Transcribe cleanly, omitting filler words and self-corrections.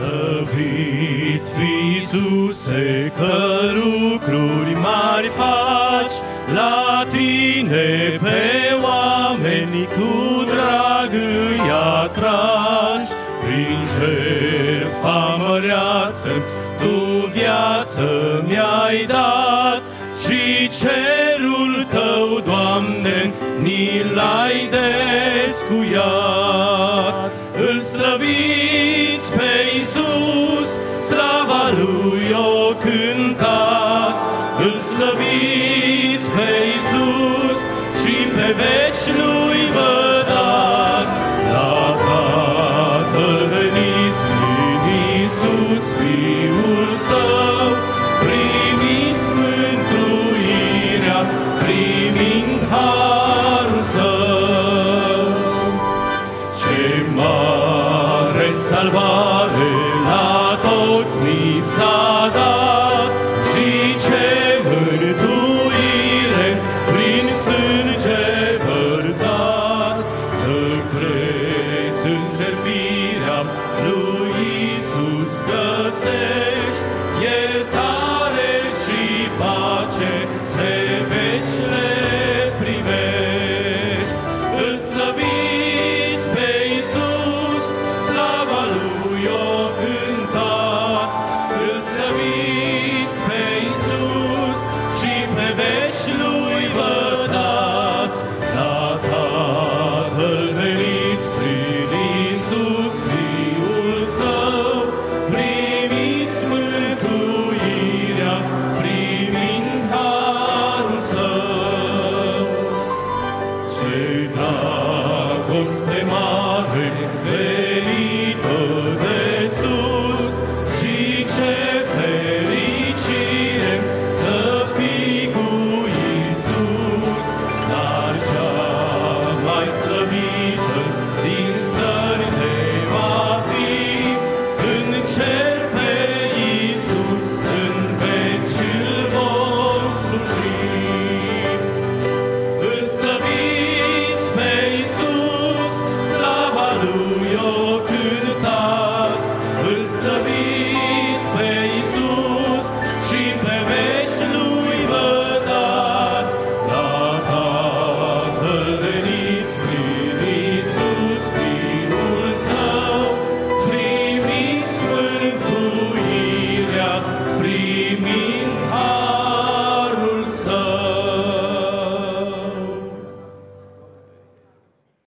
Slăvit fi, Iisuse, că lucruri mari faci, la tine pe oameni cu drag îi atragi. Prin jertfa măreață tu viață mi-ai dat și cerul tău, Doamne, ni l-ai descuiat. Îl slăviți pe Iisus, slava Lui o cântați. Îl slăviți pe Iisus și pe veci Lui vă dați. La Tatăl veniți prin Iisus, Fiul Său, primiți mântuirea, primind harul Său. Ce mare salvare la toți ni s-a dat și ce mântuire prin sânge vărsat. Să crezi în jertfirea lui Iisus găsești iertare și pace, de veci le primești. Îl slăviți pe Iisus, slava Lui o cântați. Îl slăviți pe Iisus și pe veci Lui vă dați. La Tatăl veniți prin Iisus, Fiul Său, primiți mântuirea, primind harul Său. Ce dragoste mare de